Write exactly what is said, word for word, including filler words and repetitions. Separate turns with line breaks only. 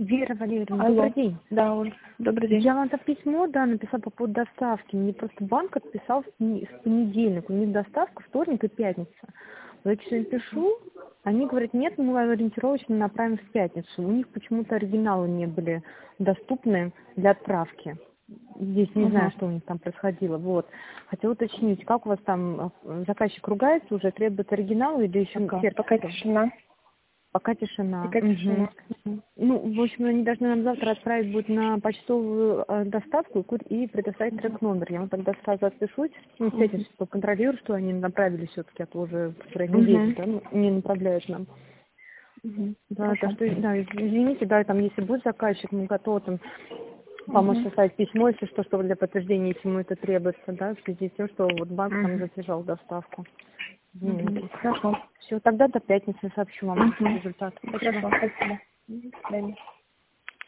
Вера Валерьевна,
Алло.
добрый день.
Да, Оль, добрый день.
Я вам там письмо, да, написала по поводу доставки. Мне просто банк отписал в пони- в понедельник. У них доставка вторник и пятница. Вот я сегодня пишу, они говорят, нет, мы ориентировочно направим в пятницу. У них почему-то оригиналы не были доступны для отправки. Здесь не
Угу.
знаю, что у них там происходило. Вот. Хотела уточнить, как у вас там э, заказчик ругается уже, требует оригиналы или еще
Пока,
сердце?
пока тишина.
Пока тишина.
Пока
Мгм.
тишина. Мгм.
Ну, в общем, они должны нам завтра отправить будет на почтовую э, доставку и ку- и предоставить трек-номер. Я вам тогда сразу отпишусь, ну, в пятницу поконтролирую, что они направили все-таки, а то уже вторая неделя,
Мгм.
да, ну, не направляют нам.
Мгм.
Да, так
Хорошо.
что, да, извините, да, там, если будет заказчик, мы готовы там помочь
Мгм.
составить письмо, если что, что для подтверждения, если ему это требуется, да, в связи с тем, что вот банк там
Мгм.
задержал доставку.
Мгм.
Извините.
Хорошо.
Все, тогда до пятницы сообщу вам
Мгм.
результат. Спасибо.
Хорошо, спасибо. Мгм. До свидания.